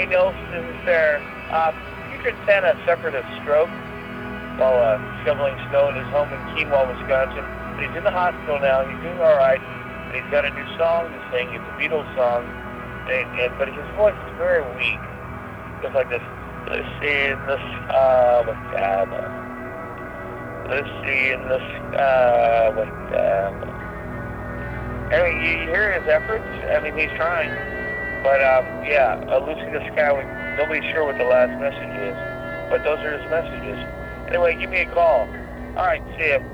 Hey, Nelson's there. You could send a separatist stroke while shoveling snow in his home in Keenwell, Wisconsin. But he's in the hospital now. He's doing all right. And he's got a new song to sing. It's a Beatles song. But his voice is very weak. Just like this. Lucy in the sky with diamonds. Lucy in the sky with diamonds. Anyway, you hear his efforts. I mean, he's trying. But, yeah, Lucy in the sky with... Nobody's sure what the last message is. But those are his messages. Anyway, give me a call. All right, see ya.